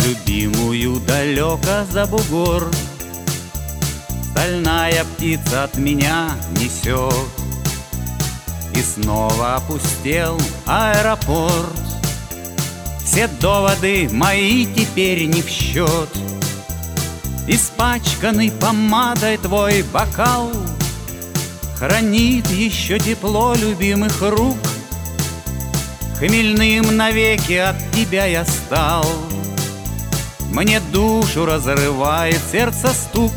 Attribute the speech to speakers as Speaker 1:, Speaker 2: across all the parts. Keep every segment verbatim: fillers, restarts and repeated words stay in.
Speaker 1: Любимую далеко за бугор стальная птица от меня несет. И снова опустел аэропорт. Все доводы мои теперь не в счет. Испачканный помадой твой бокал хранит еще тепло любимых рук. Хмельным навеки от тебя я стал. Мне душу разрывает сердце стук.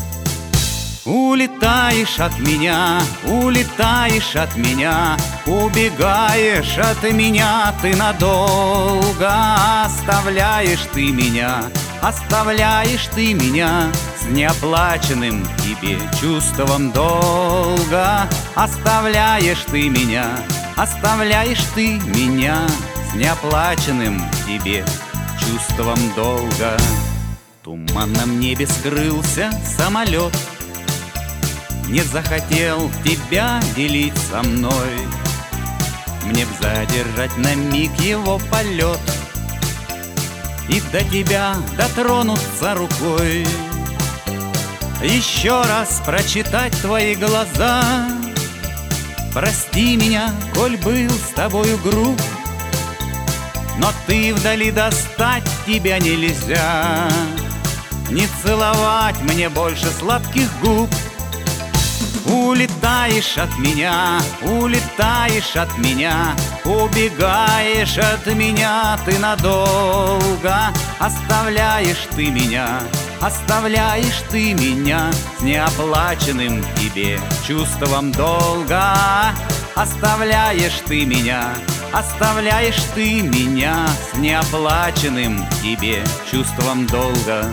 Speaker 1: Улетаешь от меня, улетаешь от меня, убегаешь от меня ты надолго. Оставляешь ты меня, оставляешь ты меня с неоплаченным тебе чувством долга. Оставляешь ты меня, оставляешь ты меня с неоплаченным тебе чувством долга. В туманном небе скрылся самолет, не захотел тебя делить со мной. Мне б задержать на миг его полет и до тебя дотронуться рукой. Еще раз прочитать твои глаза. Прости меня, коль был с тобою груб, но ты вдали, достать тебя нельзя. Не целовать мне больше сладких губ. Улетаешь от меня, улетаешь от меня, убегаешь от меня ты надолго. Оставляешь ты меня, оставляешь ты меня с неоплаченным тебе чувством долга. Оставляешь ты меня, оставляешь ты меня с неоплаченным тебе чувством долга.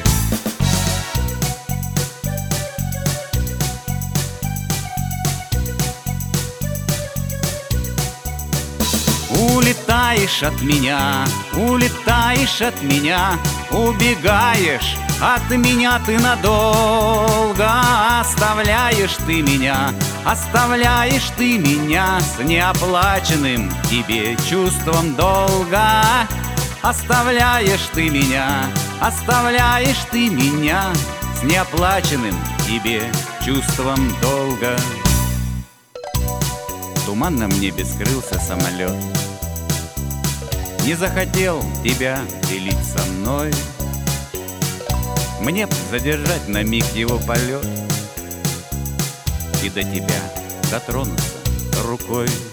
Speaker 1: Улетаешь от меня, улетаешь от меня, убегаешь от меня ты надолго. Оставляешь ты меня, оставляешь ты меня с неоплаченным тебе чувством долга. Оставляешь ты меня, оставляешь ты меня с неоплаченным тебе чувством долга. В туманном небе скрылся самолет, не захотел тебя делить со мной. Мне б задержать на миг его полет и до тебя дотронуться рукой.